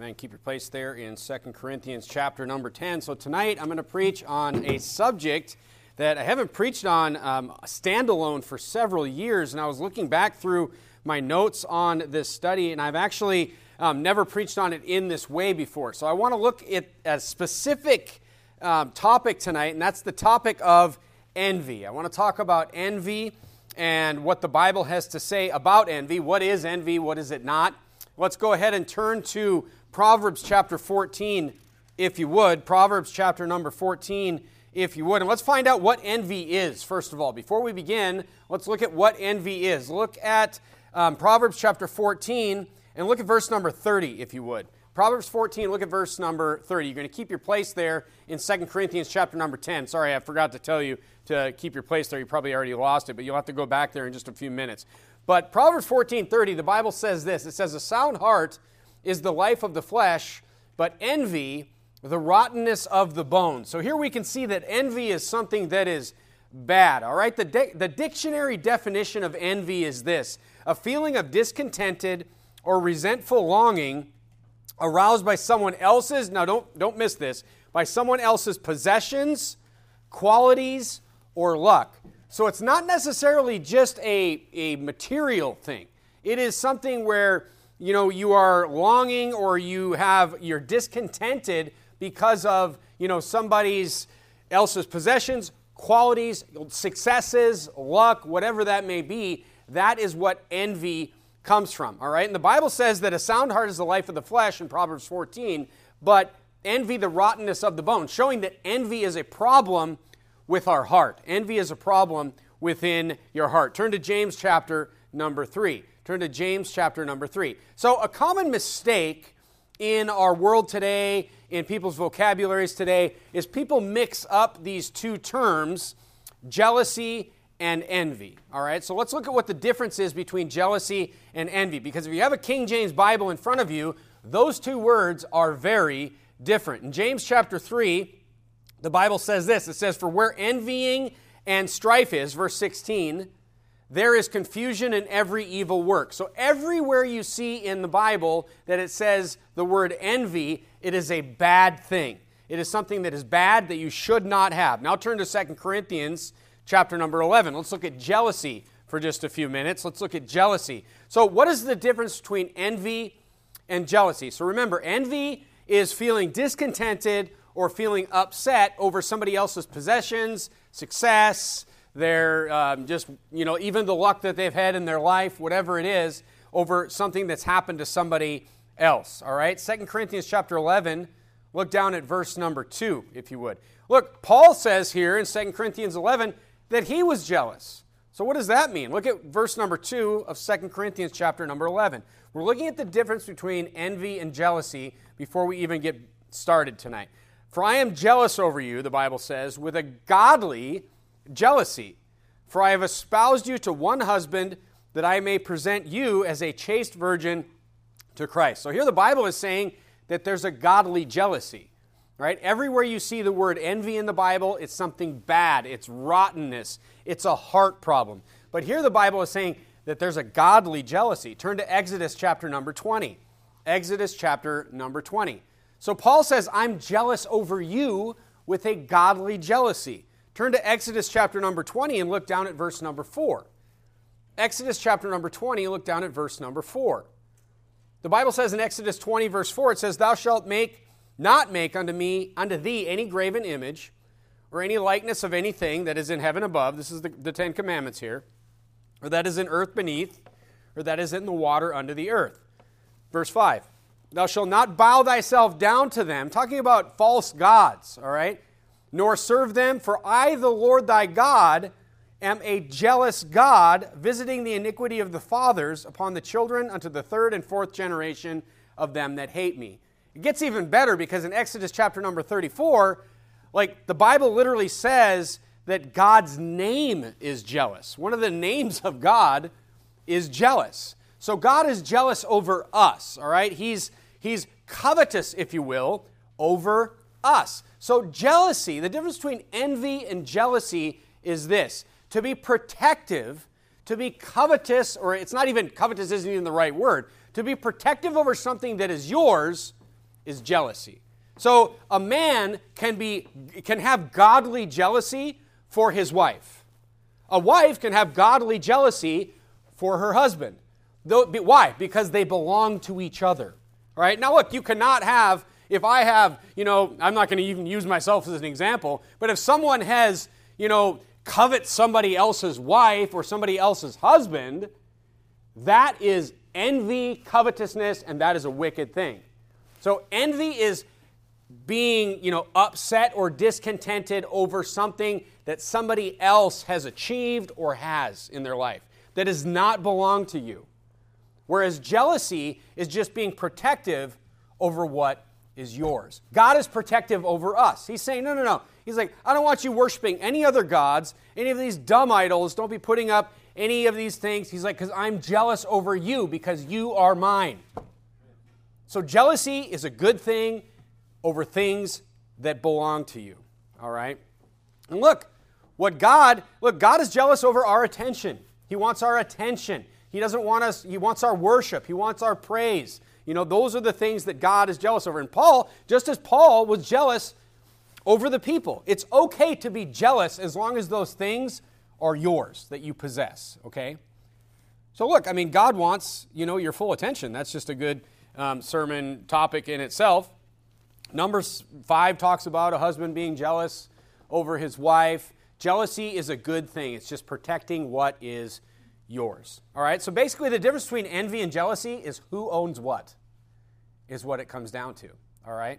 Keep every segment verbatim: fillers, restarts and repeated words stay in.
Amen. Keep your place there in Second Corinthians chapter number ten. So tonight I'm going to preach on a subject that I haven't preached on um, standalone for several years, and I was looking back through my notes on this study, and I've actually um, never preached on it in this way before. So I want to look at a specific um, topic tonight, and that's the topic of envy. I want to talk about envy and what the Bible has to say about envy. What is envy? What is it not? Let's go ahead and turn to Proverbs chapter fourteen, if you would. Proverbs chapter number fourteen, if you would. And let's find out what envy is, first of all. Before we begin, let's look at what envy is. Look at um, Proverbs chapter fourteen, and look at verse number thirty, if you would. Proverbs fourteen, look at verse number thirty. You're going to keep your place there in Second Corinthians chapter number ten. Sorry, I forgot to tell you to keep your place there. You probably already lost it, but you'll have to go back there in just a few minutes. But Proverbs fourteen thirty, the Bible says this. It says, "A sound heart is the life of the flesh, but envy, the rottenness of the bones." So here we can see that envy is something that is bad, all right? The, di- the dictionary definition of envy is this: a feeling of discontented or resentful longing aroused by someone else's, now don't, don't miss this, by someone else's possessions, qualities, or luck. So it's not necessarily just a, a material thing. It is something where, you know, you are longing or you have, you're discontented because of, you know, somebody's else's possessions, qualities, successes, luck, whatever that may be. That is what envy comes from, all right? And the Bible says that a sound heart is the life of the flesh in Proverbs fourteen, but envy the rottenness of the bones, showing that envy is a problem with our heart. Envy is a problem within your heart. Turn to James chapter number three. Turn to James chapter number three. So a common mistake in our world today, in people's vocabularies today, is people mix up these two terms, jealousy and envy. All right, so let's look at what the difference is between jealousy and envy. Because if you have a King James Bible in front of you, those two words are very different. In James chapter three, the Bible says this. It says, "For where envying and strife is," verse sixteen, "there is confusion in every evil work." So everywhere you see in the Bible that it says the word envy, it is a bad thing. It is something that is bad that you should not have. Now turn to Second Corinthians chapter number eleven. Let's look at jealousy for just a few minutes. Let's look at jealousy. So what is the difference between envy and jealousy? So remember, envy is feeling discontented or feeling upset over somebody else's possessions, success, their um, just, you know, even the luck that they've had in their life, whatever it is, over something that's happened to somebody else, all right? Second Corinthians chapter eleven, look down at verse number two, if you would. Look, Paul says here in Second Corinthians eleven that he was jealous. So what does that mean? Look at verse number two of Second Corinthians chapter number eleven. We're looking at the difference between envy and jealousy before we even get started tonight. "For I am jealous over you," the Bible says, "with a godly jealousy. For I have espoused you to one husband, that I may present you as a chaste virgin to Christ." So here the Bible is saying that there's a godly jealousy, right? Everywhere you see the word envy in the Bible, it's something bad. It's rottenness. It's a heart problem. But here the Bible is saying that there's a godly jealousy. Turn to Exodus chapter number twenty. Exodus chapter number twenty. So Paul says, "I'm jealous over you with a godly jealousy." Turn to Exodus chapter number twenty and look down at verse number four. Exodus chapter number twenty, look down at verse number four. The Bible says in Exodus twenty, verse four, it says, "Thou shalt make not make unto me, unto thee, any graven image, or any likeness of anything that is in heaven above," this is the, the Ten Commandments here, "or that is in earth beneath, or that is in the water under the earth." Verse five, "Thou shalt not bow thyself down to them," talking about false gods, all right, "nor serve them, for I, the Lord thy God, am a jealous God, visiting the iniquity of the fathers upon the children unto the third and fourth generation of them that hate me." It gets even better because in Exodus chapter number thirty-four, like the Bible literally says that God's name is jealous. One of the names of God is jealous. So God is jealous over us, all right? He's, he's covetous, if you will, over us. So jealousy, the difference between envy and jealousy is this: to be protective, to be covetous, or it's not even, covetous isn't even the right word, to be protective over something that is yours is jealousy. So a man can be can have godly jealousy for his wife. A wife can have godly jealousy for her husband. Though, why? Because they belong to each other. All right? Now look, you cannot have, if I have, you know, I'm not going to even use myself as an example, but if someone has, you know, covet somebody else's wife or somebody else's husband, that is envy, covetousness, and that is a wicked thing. So envy is being, you know, upset or discontented over something that somebody else has achieved or has in their life that does not belong to you. Whereas jealousy is just being protective over what is yours. God is protective over us. He's saying, no, no, no. He's like, I don't want you worshiping any other gods, any of these dumb idols. Don't be putting up any of these things. He's like, because I'm jealous over you because you are mine. So jealousy is a good thing over things that belong to you. All right? And look, what God, look, God is jealous over our attention. He wants our attention. He doesn't want us, he wants our worship. He wants our praise. You know, those are the things that God is jealous over. And Paul, just as Paul was jealous over the people, it's okay to be jealous as long as those things are yours, that you possess, okay? So look, I mean, God wants, you know, your full attention. That's just a good um, sermon topic in itself. Numbers five talks about a husband being jealous over his wife. Jealousy is a good thing. It's just protecting what is yours. All right, so basically the difference between envy and jealousy is who owns what, is what it comes down to. All right?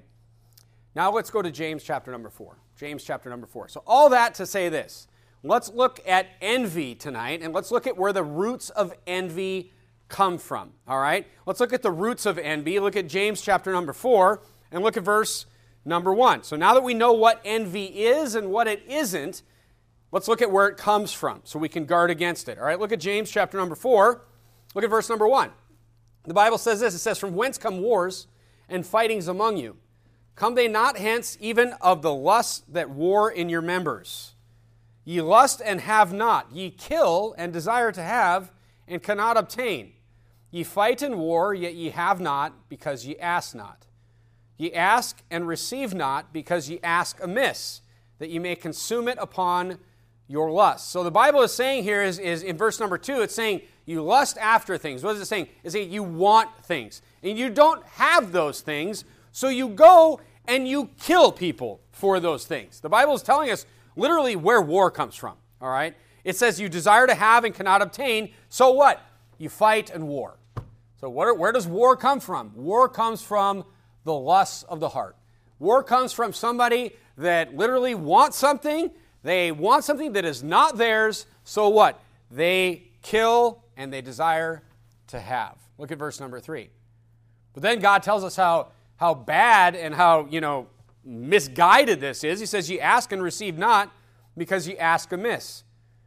Now let's go to James chapter number four. James chapter number four. So all that to say this. Let's look at envy tonight, and let's look at where the roots of envy come from. All right? Let's look at the roots of envy. Look at James chapter number four, and look at verse number one. So now that we know what envy is and what it isn't, let's look at where it comes from so we can guard against it. All right? Look at James chapter number four. Look at verse number one. The Bible says this. It says, "From whence come wars and fightings among you? Come they not hence even of the lust that war in your members? Ye lust and have not. Ye kill and desire to have and cannot obtain. Ye fight and war, yet ye have not, because ye ask not. Ye ask and receive not, because ye ask amiss, that ye may consume it upon your lust." So the Bible is saying here is, is in verse number two, it's saying you lust after things. What is it saying? It's saying you want things. And you don't have those things, so you go and you kill people for those things. The Bible is telling us literally where war comes from, all right? It says you desire to have and cannot obtain, so what? You fight and war. So where, where does war come from? War comes from the lusts of the heart. War comes from somebody that literally wants something. They want something that is not theirs, so what? They kill and they desire to have. Look at verse number three. But then God tells us how, how bad and how, you know, misguided this is. He says, "Ye ask and receive not, because ye ask amiss,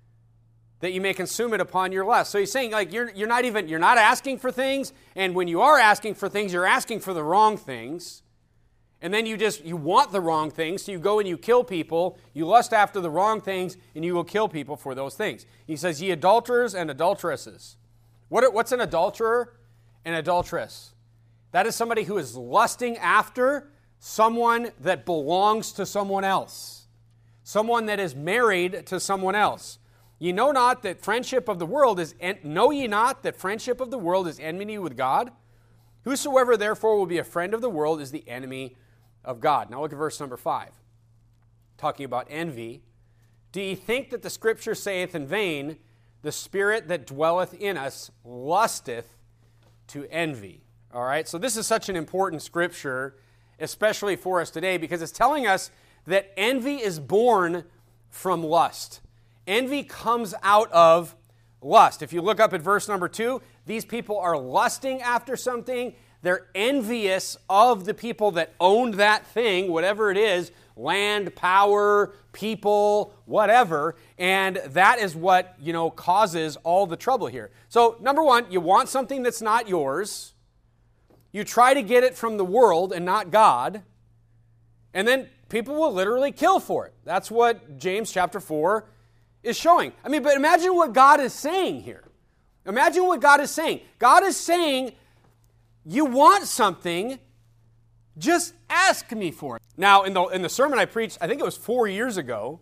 that you may consume it upon your lust." So he's saying, like, you're you're not even you're not asking for things, and when you are asking for things, you're asking for the wrong things. And then you just you want the wrong things, so you go and you kill people, you lust after the wrong things, and you will kill people for those things. He says, "Ye adulterers and adulteresses." What are, what's an adulterer? An adulteress. That is somebody who is lusting after someone that belongs to someone else. Someone that is married to someone else. Ye know not that friendship of the world is, en- know ye not that friendship of the world is enmity with God? Whosoever therefore will be a friend of the world is the enemy of God. Now look at verse number five. Talking about envy. "Do ye think that the Scripture saith in vain, the Spirit that dwelleth in us lusteth to envy?" All right, so this is such an important scripture, especially for us today, because it's telling us that envy is born from lust. Envy comes out of lust. If you look up at verse number two, these people are lusting after something. They're envious of the people that owned that thing, whatever it is, land, power, people, whatever, and that is what, you know, causes all the trouble here. So, number one, you want something that's not yours. You try to get it from the world and not God, and then people will literally kill for it. That's what James chapter four is showing. I mean, but imagine what God is saying here. Imagine what God is saying. God is saying, you want something, Just ask me for it. Now, in the, in the sermon I preached, I think it was four years ago,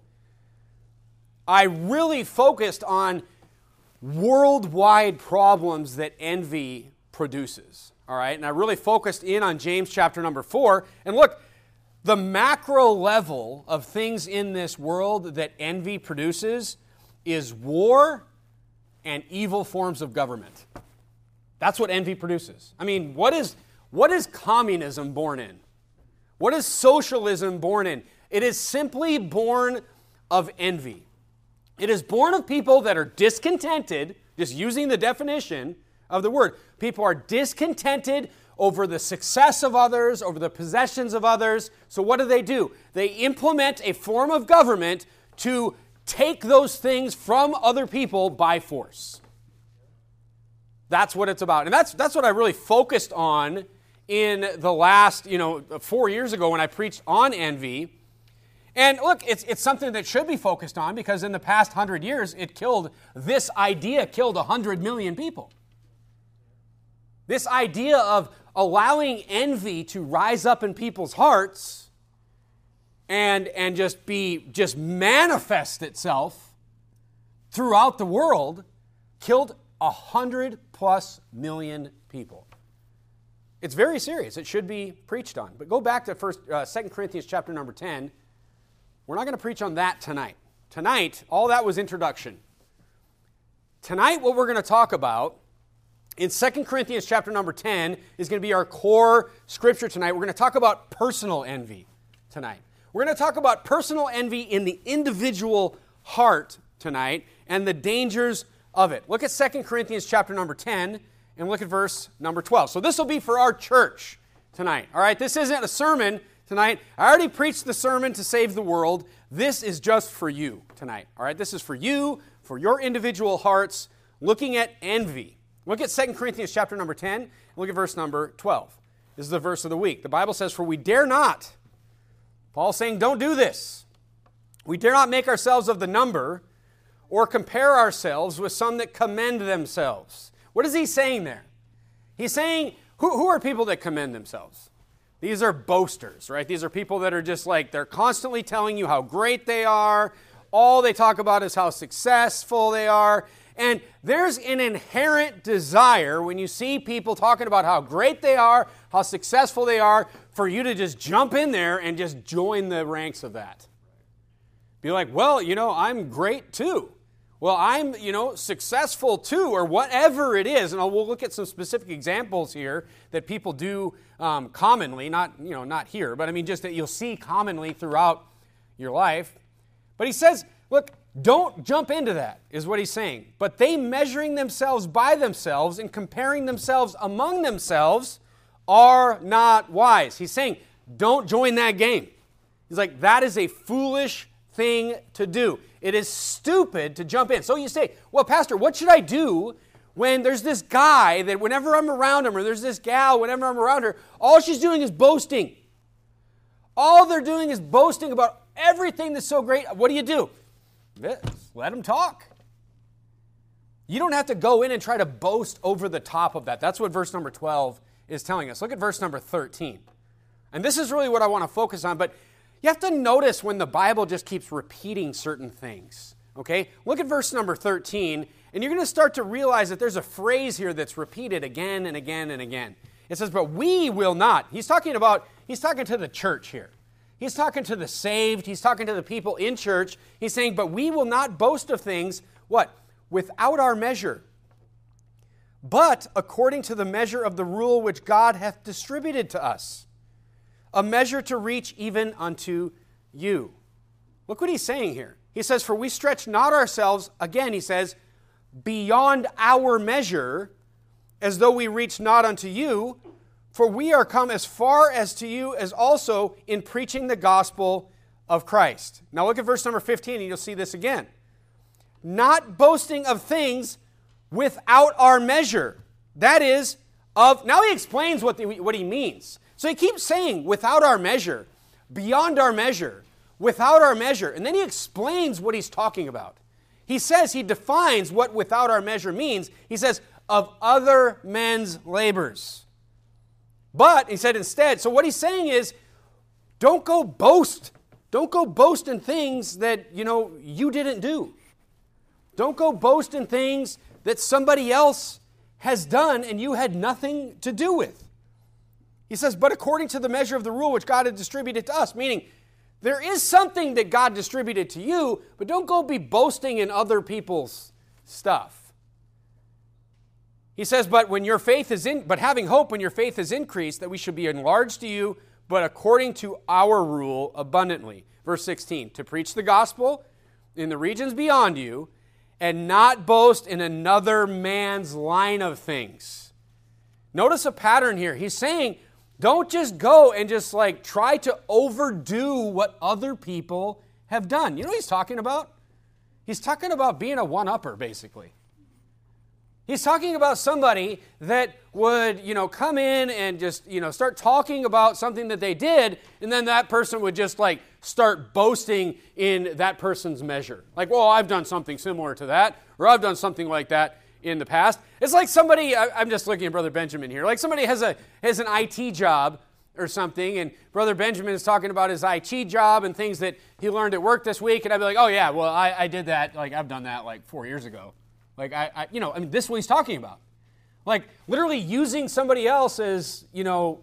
I really focused on worldwide problems that envy produces. All right, and I really focused in on James chapter number four. And look, the macro level of things in this world that envy produces is war and evil forms of government. That's what envy produces. I mean, what is what is communism born in? What is socialism born in? It is simply born of envy. It is born of people that are discontented, just using the definition of the word. People are discontented over the success of others, over the possessions of others. So what do they do? They implement a form of government to take those things from other people by force. That's what it's about. And that's that's what I really focused on in the last, you know, four years ago when I preached on envy. And look, it's it's something that should be focused on because in the past hundred years, it killed, this idea killed a hundred million people. This idea of allowing envy to rise up in people's hearts and, and just be, just manifest itself throughout the world killed a hundred plus million people. It's very serious. It should be preached on. But go back to first, uh, Second Corinthians chapter number ten. We're not going to preach on that tonight. Tonight, all that was introduction. Tonight, what we're going to talk about in Second Corinthians chapter number ten is going to be our core scripture tonight. We're going to talk about personal envy tonight. We're going to talk about personal envy in the individual heart tonight and the dangers of it. Look at Second Corinthians chapter number ten and look at verse number twelve. So this will be for our church tonight. All right, this isn't a sermon tonight. I already preached the sermon to save the world. This is just for you tonight. All right, this is for you, for your individual hearts, looking at envy. Look at Second Corinthians chapter number ten, and look at verse number twelve. This is the verse of the week. The Bible says, "For we dare not," Paul's saying, don't do this. "We dare not make ourselves of the number or compare ourselves with some that commend themselves." What is he saying there? He's saying, who, who are people that commend themselves? These are boasters, right? These are people that are just like, they're constantly telling you how great they are. All they talk about is how successful they are. And there's an inherent desire when you see people talking about how great they are, how successful they are, for you to just jump in there and just join the ranks of that. Be like, well, you know, I'm great too. Well, I'm, you know, successful too, or whatever it is. And we'll look at some specific examples here that people do um, commonly, not, you know, not here, but I mean just that you'll see commonly throughout your life. But he says, look, don't jump into that, is what he's saying. But they measuring themselves by themselves and comparing themselves among themselves are not wise. He's saying, don't join that game. He's like, that is a foolish thing to do. It is stupid to jump in. So you say, well, Pastor, what should I do when there's this guy that whenever I'm around him, or there's this gal, whenever I'm around her, all she's doing is boasting. All they're doing is boasting about everything that's so great. What do you do? Let them talk. You don't have to go in and try to boast over the top of that. That's what verse number twelve is telling us. Look at verse number thirteen. And this is really what I want to focus on, but you have to notice when the Bible just keeps repeating certain things. Okay? Look at verse number thirteen, and you're going to start to realize that there's a phrase here that's repeated again and again and again. It says, but we will not. He's talking about, he's talking to the church here. He's talking to the saved. He's talking to the people in church. He's saying, but we will not boast of things, what? Without our measure. But according to the measure of the rule which God hath distributed to us. A measure to reach even unto you. Look what he's saying here. He says, for we stretch not ourselves, again he says, beyond our measure, as though we reach not unto you, for we are come as far as to you as also in preaching the gospel of Christ. Now look at verse number fifteen and you'll see this again. Not boasting of things without our measure. That is, of, now he explains what, the, what he means. So he keeps saying, without our measure, beyond our measure, without our measure. And then he explains what he's talking about. He says, he defines what without our measure means. He says, of other men's labors. But, he said instead, so what he's saying is, don't go boast. Don't go boast in things that, you know, you didn't do. Don't go boast in things that somebody else has done and you had nothing to do with. He says, but according to the measure of the rule which God had distributed to us, meaning there is something that God distributed to you, but don't go be boasting in other people's stuff. He says, but when your faith is in, but having hope when your faith is increased, that we should be enlarged to you, but according to our rule abundantly. Verse sixteen, to preach the gospel in the regions beyond you, and not boast in another man's line of things. Notice a pattern here. He's saying, don't just go and just like try to overdo what other people have done. You know what he's talking about? He's talking about being a one-upper, basically. He's talking about somebody that would, you know, come in and just, you know, start talking about something that they did, and then that person would just like start boasting in that person's measure. Like, well, I've done something similar to that, or I've done something like that in the past. It's like somebody, I, I'm just looking at Brother Benjamin here, like somebody has a has an I T job or something, and Brother Benjamin is talking about his I T job and things that he learned at work this week, and I'd be like, oh yeah, well, I, I did that, like I've done that like four years ago. Like, I, I, you know, I mean, this is what he's talking about. Like, literally using somebody else as, you know,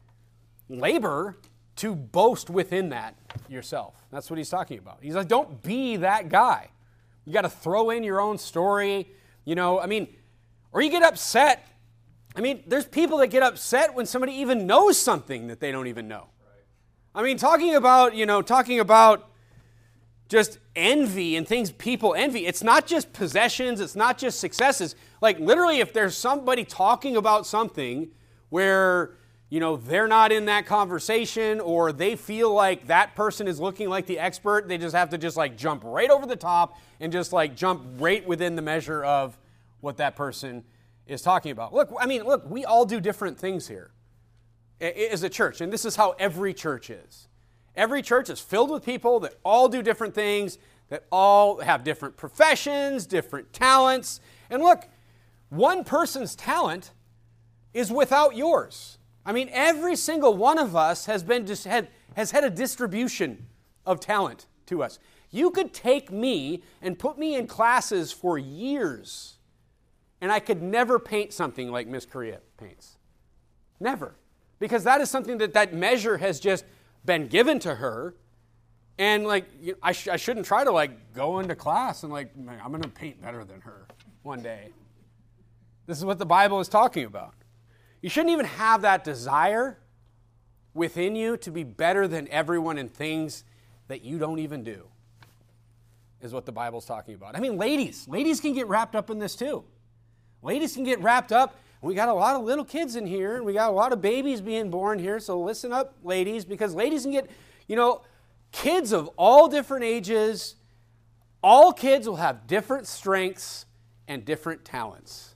labor to boast within that yourself. That's what he's talking about. He's like, don't be that guy. You got to throw in your own story, you know, I mean, or you get upset. I mean, there's people that get upset when somebody even knows something that they don't even know. Right. I mean, talking about, you know, talking about just envy and things people envy. It's not just possessions. It's not just successes. Like literally if there's somebody talking about something where, you know, they're not in that conversation or they feel like that person is looking like the expert, they just have to just like jump right over the top and just like jump right within the measure of what that person is talking about. Look, I mean, look, we all do different things here as a church, and this is how every church is. Every church is filled with people that all do different things, that all have different professions, different talents. And look, one person's talent is without yours. I mean, every single one of us has been just had, has had a distribution of talent to us. You could take me and put me in classes for years, and I could never paint something like Miss Correa paints. Never. Because that is something that that measure has just been given to her, and like you know, I, sh- I shouldn't try to like go into class and like I'm going to paint better than her one day. This is what the Bible is talking about. You shouldn't even have that desire within you to be better than everyone in things that you don't even do, is what the Bible's talking about. I mean, ladies, ladies can get wrapped up in this too. Ladies can get wrapped up. We got a lot of little kids in here, and we got a lot of babies being born here, so listen up, ladies, because ladies can get, you know, kids of all different ages. All kids will have different strengths and different talents.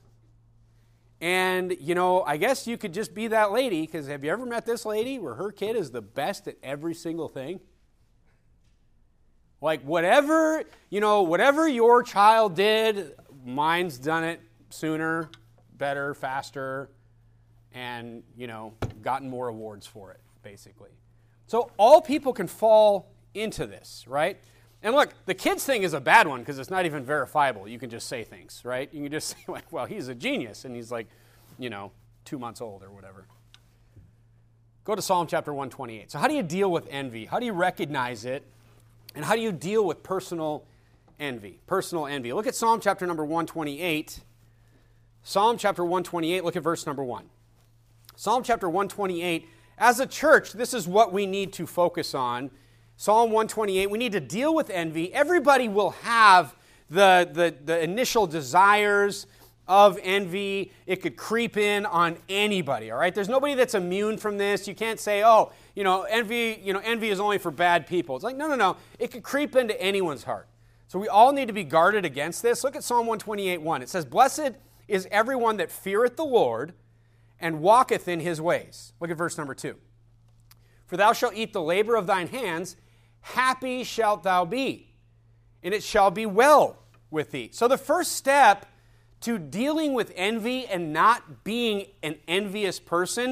And, you know, I guess you could just be that lady, because have you ever met this lady where her kid is the best at every single thing? Like, whatever, you know, whatever your child did, mine's done it sooner, better, faster, and, you know, gotten more awards for it, basically. So all people can fall into this, right? And look, the kids thing is a bad one because it's not even verifiable. You can just say things, right? You can just say, like, well, he's a genius, and he's like, you know, two months old or whatever. Go to Psalm chapter one twenty-eight. So how do you deal with envy? How do you recognize it? And how do you deal with personal envy? Personal envy. Look at Psalm chapter number one twenty-eight. Psalm chapter one twenty-eight, look at verse number one. Psalm chapter one twenty-eight, as a church, this is what we need to focus on. Psalm one twenty-eight, we need to deal with envy. Everybody will have the, the, the initial desires of envy. It could creep in on anybody, all right? There's nobody that's immune from this. You can't say, oh, you know, envy, you know, envy is only for bad people. It's like, no, no, no. It could creep into anyone's heart. So we all need to be guarded against this. Look at Psalm one twenty-eight, one. It says, blessed is everyone that feareth the Lord and walketh in his ways. Look at verse number two. For thou shalt eat the labor of thine hands, happy shalt thou be, and it shall be well with thee. So the first step to dealing with envy and not being an envious person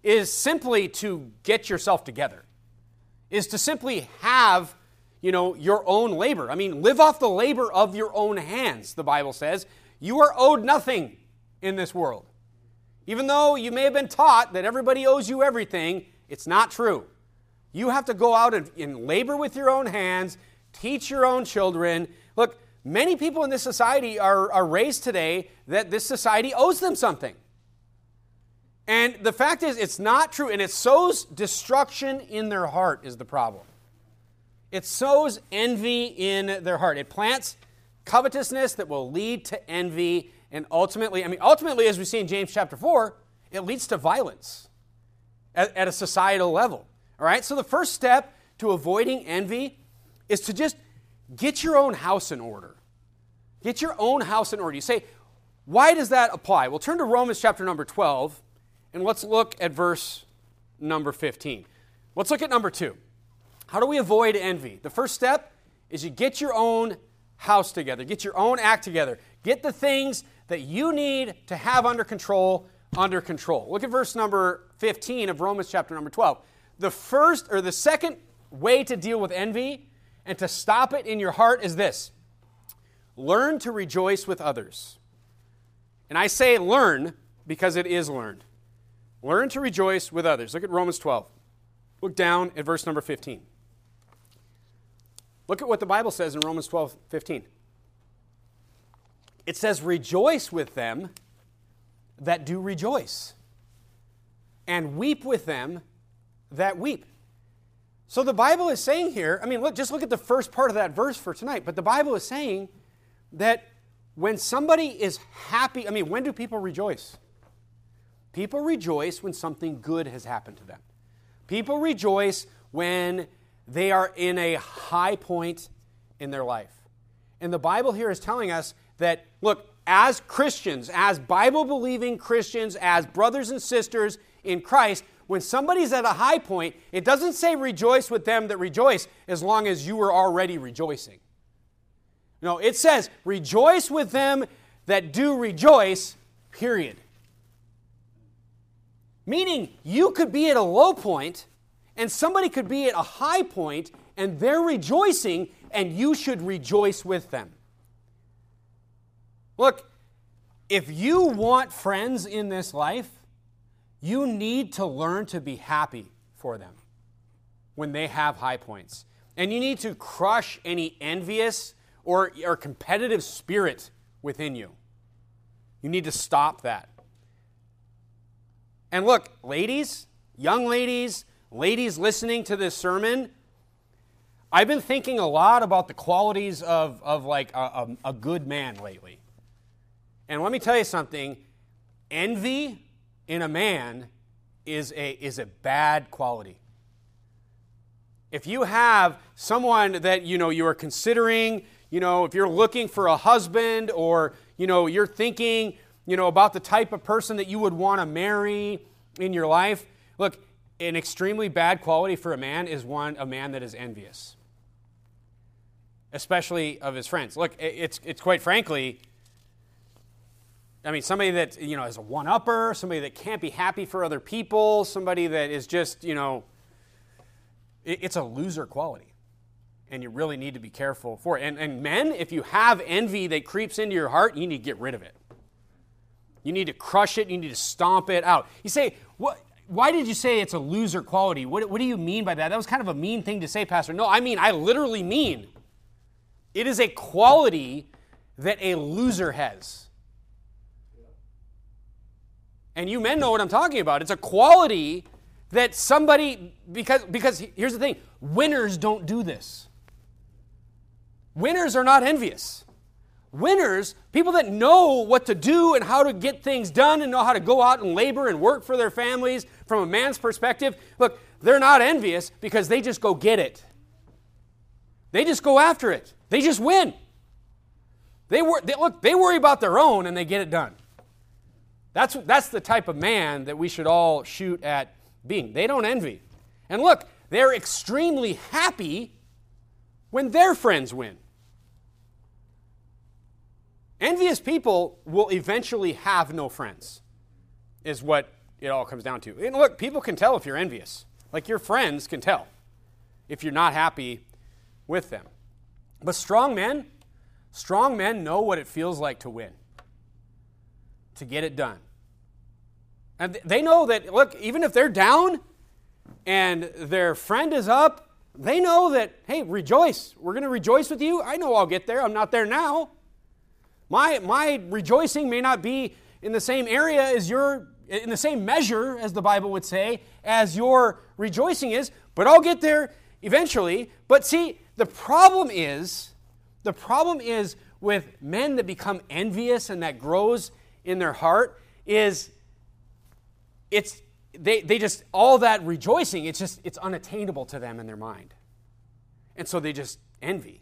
is simply to get yourself together, is to simply have, you know, your own labor. I mean, live off the labor of your own hands, the Bible says. You are owed nothing in this world. Even though you may have been taught that everybody owes you everything, it's not true. You have to go out and, and labor with your own hands, teach your own children. Look, many people in this society are, are raised today that this society owes them something. And the fact is, it's not true, and it sows destruction in their heart is the problem. It sows envy in their heart. It plants covetousness that will lead to envy, and ultimately, I mean, ultimately, as we see in James chapter four, it leads to violence at, at a societal level. All right, so the first step to avoiding envy is to just get your own house in order. Get your own house in order. You say, why does that apply? Well, turn to Romans chapter number twelve, and let's look at verse number fifteen. Let's look at number two. How do we avoid envy? The first step is you get your own house together. Get your own act together. Get the things that you need to have under control, under control. Look at verse number fifteen of Romans chapter number twelve. The first or the second way to deal with envy and to stop it in your heart is this. Learn to rejoice with others. And I say learn because it is learned. Learn to rejoice with others. Look at Romans twelve. Look down at verse number fifteen. Look at what the Bible says in Romans twelve fifteen. It says, rejoice with them that do rejoice, and weep with them that weep. So the Bible is saying here, I mean, look, just look at the first part of that verse for tonight, but the Bible is saying that when somebody is happy, I mean, when do people rejoice? People rejoice when something good has happened to them. People rejoice when they are in a high point in their life. And the Bible here is telling us that, look, as Christians, as Bible-believing Christians, as brothers and sisters in Christ, when somebody's at a high point, it doesn't say rejoice with them that rejoice as long as you were already rejoicing. No, it says rejoice with them that do rejoice, period. Meaning you could be at a low point and somebody could be at a high point and they're rejoicing and you should rejoice with them. Look, if you want friends in this life, you need to learn to be happy for them when they have high points. And you need to crush any envious or, or competitive spirit within you. You need to stop that. And look, ladies, young ladies, ladies listening to this sermon, I've been thinking a lot about the qualities of, of like a, a, a good man lately. And let me tell you something, envy in a man is a, is a bad quality. If you have someone that, you know, you are considering, you know, if you're looking for a husband or, you know, you're thinking, you know, about the type of person that you would want to marry in your life, look, an extremely bad quality for a man is one, a man that is envious, especially of his friends. Look, it's it's quite frankly, I mean, somebody that, you know, is a one-upper, somebody that can't be happy for other people, somebody that is just, you know, it, it's a loser quality. And you really need to be careful for it. And, and men, if you have envy that creeps into your heart, you need to get rid of it. You need to crush it. You need to stomp it out. You say, what? Why did you say it's a loser quality? What, what do you mean by that? That was kind of a mean thing to say, Pastor. No, I mean, I literally mean it is a quality that a loser has. And you men know what I'm talking about. It's a quality that somebody, because, because here's the thing, winners don't do this. Winners are not envious. Winners, people that know what to do and how to get things done and know how to go out and labor and work for their families from a man's perspective, look, they're not envious because they just go get it. They just go after it. They just win. They, wor- they look, they worry about their own and they get it done. That's, that's the type of man that we should all shoot at being. They don't envy. And look, they're extremely happy when their friends win. Envious people will eventually have no friends, is what it all comes down to. And look, people can tell if you're envious. Like your friends can tell if you're not happy with them. But strong men, strong men know what it feels like to win, to get it done. And they know that, look, even if they're down and their friend is up, they know that, hey, rejoice. We're going to rejoice with you. I know I'll get there. I'm not there now. My, my rejoicing may not be in the same area as your, in the same measure, as the Bible would say, as your rejoicing is, but I'll get there eventually. But see, the problem is, the problem is with men that become envious and that grows in their heart is it's they they just all that rejoicing, it's just it's unattainable to them in their mind. And so they just envy.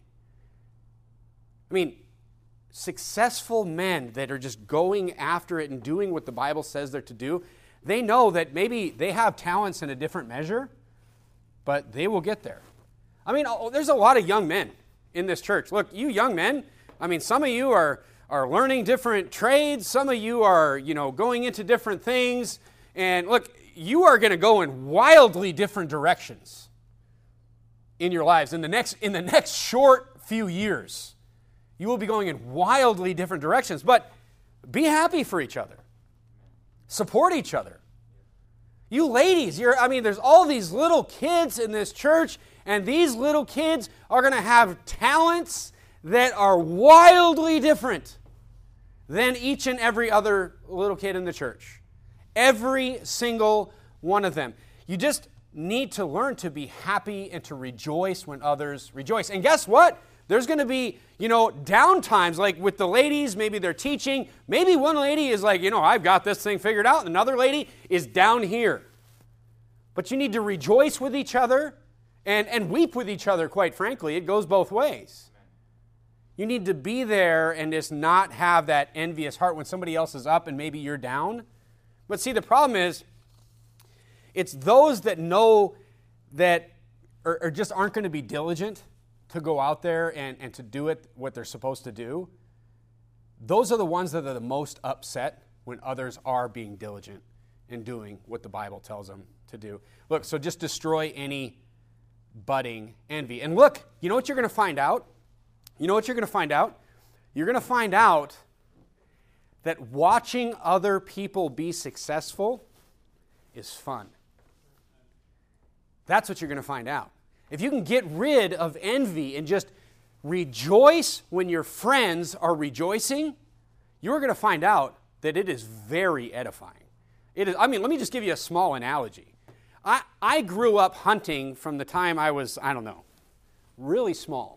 I mean, successful men that are just going after it and doing what the Bible says they're to do, they know that maybe they have talents in a different measure, but they will get there. I mean, there's a lot of young men in this church. Look, you young men, I mean, some of you are are learning different trades. Some of you are, you know, going into different things. And look, you are going to go in wildly different directions in your lives. In the next in the next short few years, you will be going in wildly different directions. But be happy for each other. Support each other. You ladies, you're I mean, there's all these little kids in this church, and these little kids are going to have talents that are wildly different than each and every other little kid in the church. Every single one of them. You just need to learn to be happy and to rejoice when others rejoice. And guess what? There's going to be, you know, down times, like with the ladies, maybe they're teaching. Maybe one lady is like, you know, I've got this thing figured out. And another lady is down here. But you need to rejoice with each other and, and weep with each other, quite frankly. It goes both ways. You need to be there and just not have that envious heart when somebody else is up and maybe you're down. But see, the problem is, it's those that know that, or, or just aren't going to be diligent to go out there and, and to do it what they're supposed to do. Those are the ones that are the most upset when others are being diligent in doing what the Bible tells them to do. Look, so just destroy any budding envy. And look, you know what you're going to find out? You know what you're going to find out? You're going to find out that watching other people be successful is fun. That's what you're going to find out. If you can get rid of envy and just rejoice when your friends are rejoicing, you're going to find out that it is very edifying. It is. I mean, let me just give you a small analogy. I, I grew up hunting from the time I was, I don't know, really small.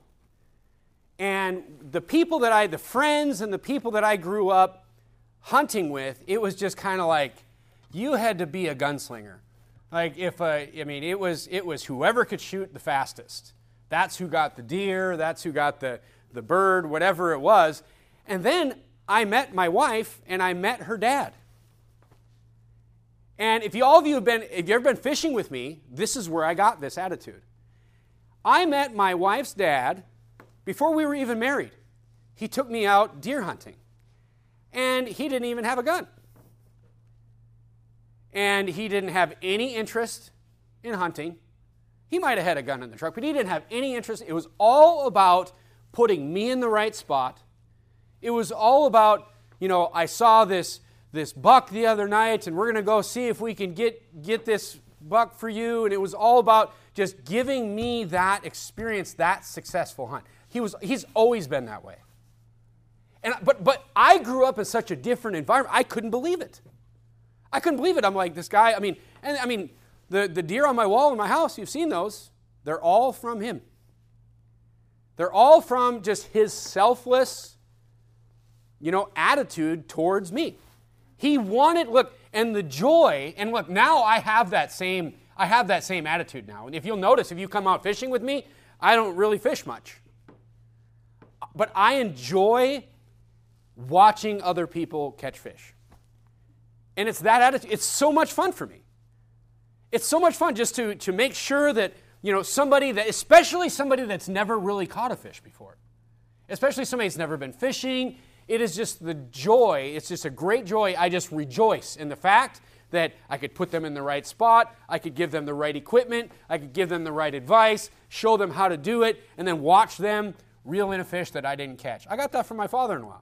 And the people that I, the friends and the people that I grew up hunting with, it was just kind of like you had to be a gunslinger. Like if, uh, I mean, it was it was whoever could shoot the fastest. That's who got the deer, that's who got the, the bird, whatever it was. And then I met my wife and I met her dad. And if you, all of you have been, if you've ever been fishing with me, this is where I got this attitude. I met my wife's dad before we were even married. He took me out deer hunting. And he didn't even have a gun. And he didn't have any interest in hunting. He might have had a gun in the truck, but he didn't have any interest. It was all about putting me in the right spot. It was all about, you know, I saw this, this buck the other night, and we're going to go see if we can get, get this buck for you. And it was all about just giving me that experience, that successful hunt. He was, he's always been that way. And, but, but I grew up in such a different environment, I couldn't believe it. I couldn't believe it. I'm like, this guy, I mean, and I mean, the, the deer on my wall in my house, you've seen those. They're all from him. They're all from just his selfless, you know, attitude towards me. He wanted, look, and the joy, and look, now I have that same, I have that same attitude now. And if you'll notice, if you come out fishing with me, I don't really fish much. But I enjoy watching other people catch fish. And it's that attitude. It's so much fun for me. It's so much fun just to, to make sure that, you know, somebody that, especially somebody that's never really caught a fish before, especially somebody that's never been fishing, it is just the joy. It's just a great joy. I just rejoice in the fact that I could put them in the right spot, I could give them the right equipment, I could give them the right advice, show them how to do it, and then watch them reel in a fish that I didn't catch. I got that from my father-in-law.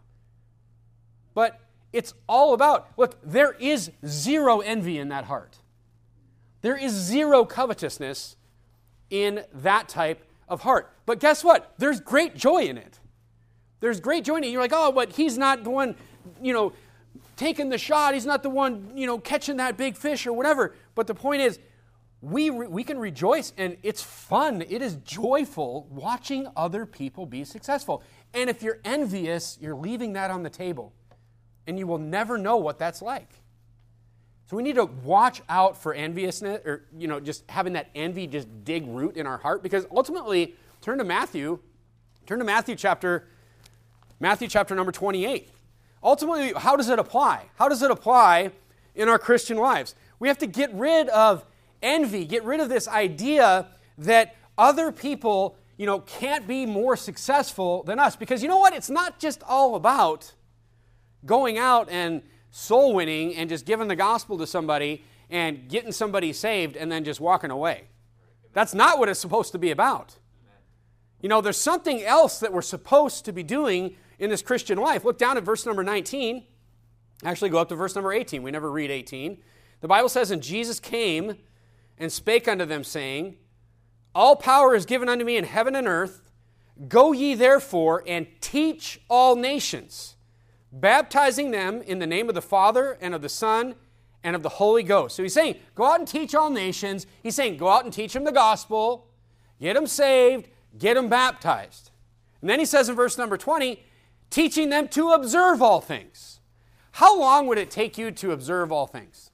But it's all about, look, there is zero envy in that heart. There is zero covetousness in that type of heart. But guess what? There's great joy in it. There's great joy in it. You're like, oh, but he's not the one, you know, taking the shot. He's not the one, you know, catching that big fish or whatever. But the point is, we re- we can rejoice, and it's fun. It is joyful watching other people be successful. And if you're envious, you're leaving that on the table, and you will never know what that's like. So we need to watch out for enviousness, or, you know, just having that envy just dig root in our heart, because ultimately, turn to Matthew, turn to Matthew chapter, Matthew chapter number twenty-eight. Ultimately, how does it apply? How does it apply in our Christian lives? We have to get rid of envy, get rid of this idea that other people, you know, can't be more successful than us. Because you know what? It's not just all about going out and soul winning and just giving the gospel to somebody and getting somebody saved and then just walking away. That's not what it's supposed to be about. You know, there's something else that we're supposed to be doing in this Christian life. Look down at verse number nineteen. Actually, go up to verse number eighteen. We never read eighteen. The Bible says, "And Jesus came and spake unto them, saying, All power is given unto me in heaven and earth. Go ye therefore and teach all nations, baptizing them in the name of the Father and of the Son and of the Holy Ghost." So he's saying, go out and teach all nations. He's saying, go out and teach them the gospel, get them saved, get them baptized. And then he says in verse number twenty, teaching them to observe all things. How long would it take you to observe all things?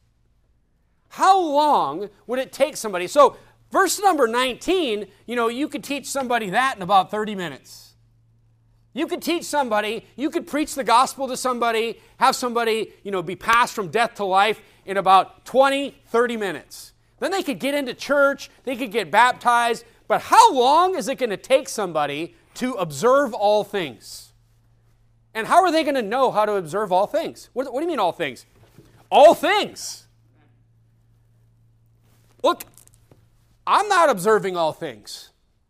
How long would it take somebody? So verse number nineteen, you know, you could teach somebody that in about thirty minutes. You could teach somebody, you could preach the gospel to somebody, have somebody, you know, be passed from death to life in about twenty, thirty minutes. Then they could get into church, they could get baptized, but how long is it going to take somebody to observe all things? And how are they going to know how to observe all things? What, what do you mean all things? All things. Look, I'm not observing all things.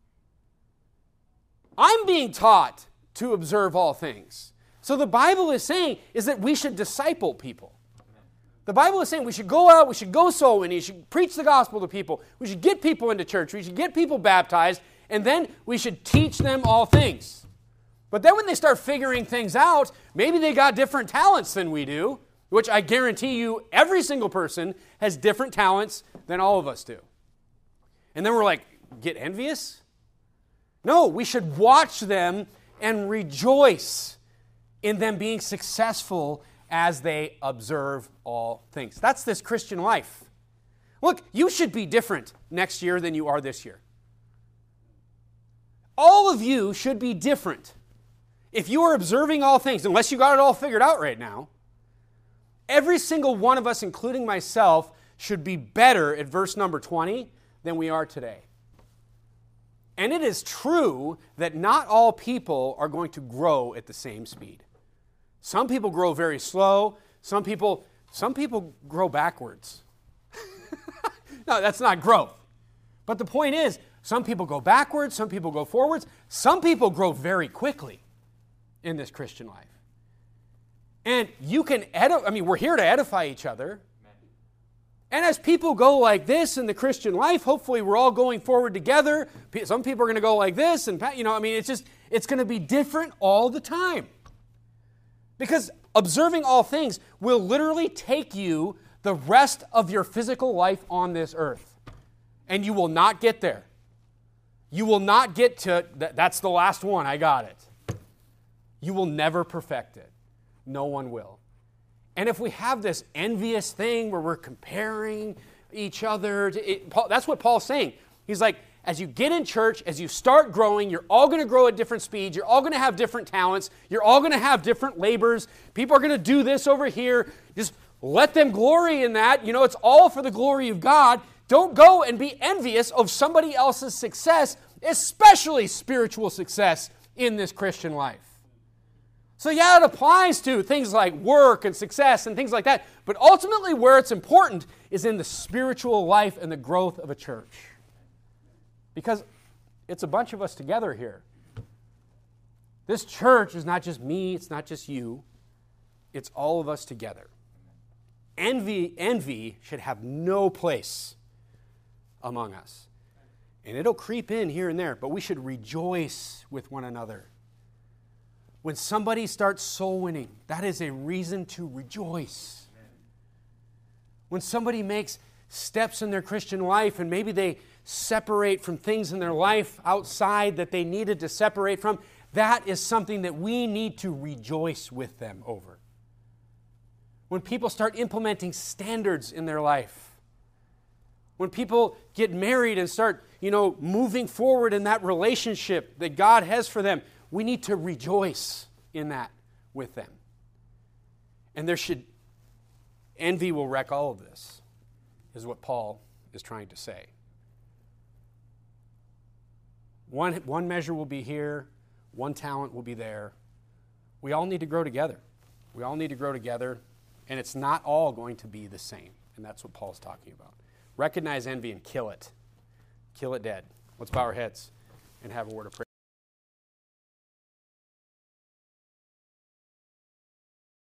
I'm being taught to observe all things. So the Bible is saying is that we should disciple people. The Bible is saying we should go out, we should go soul winning, we should preach the gospel to people, we should get people into church, we should get people baptized, and then we should teach them all things. But then when they start figuring things out, maybe they got different talents than we do, which I guarantee you every single person has different talents than all of us do. And then we're like, get envious? No, we should watch them and rejoice in them being successful as they observe all things. That's this Christian life. Look, you should be different next year than you are this year. All of you should be different. If you are observing all things, unless you got it all figured out right now, every single one of us, including myself, should be better at verse number twenty than we are today. And it is true that not all people are going to grow at the same speed. Some people grow very slow. Some people, some people grow backwards. No, that's not growth. But the point is, some people go backwards, some people go forwards, some people grow very quickly in this Christian life. And you can edify, I mean, we're here to edify each other. And as people go like this in the Christian life, hopefully we're all going forward together. Some people are going to go like this, and, you know, I mean, it's just, it's going to be different all the time. Because observing all things will literally take you the rest of your physical life on this earth. And you will not get there. You will not get to, that's the last one, I got it. You will never perfect it. No one will. And if we have this envious thing where we're comparing each other, to it, Paul, that's what Paul's saying. He's like, as you get in church, as you start growing, you're all going to grow at different speeds. You're all going to have different talents. You're all going to have different labors. People are going to do this over here. Just let them glory in that. You know, it's all for the glory of God. Don't go and be envious of somebody else's success, especially spiritual success in this Christian life. So yeah, it applies to things like work and success and things like that. But ultimately where it's important is in the spiritual life and the growth of a church. Because it's a bunch of us together here. This church is not just me, it's not just you. It's all of us together. Envy, envy should have no place among us. And it'll creep in here and there, but we should rejoice with one another. When somebody starts soul winning, that is a reason to rejoice. When somebody makes steps in their Christian life and maybe they separate from things in their life outside that they needed to separate from, that is something that we need to rejoice with them over. When people start implementing standards in their life, when people get married and start, you know, moving forward in that relationship that God has for them, we need to rejoice in that with them. And there should, envy will wreck all of this, is what Paul is trying to say. One, one measure will be here, one talent will be there. We all need to grow together. We all need to grow together, and it's not all going to be the same. And that's what Paul's talking about. Recognize envy and kill it. Kill it dead. Let's bow our heads and have a word of prayer.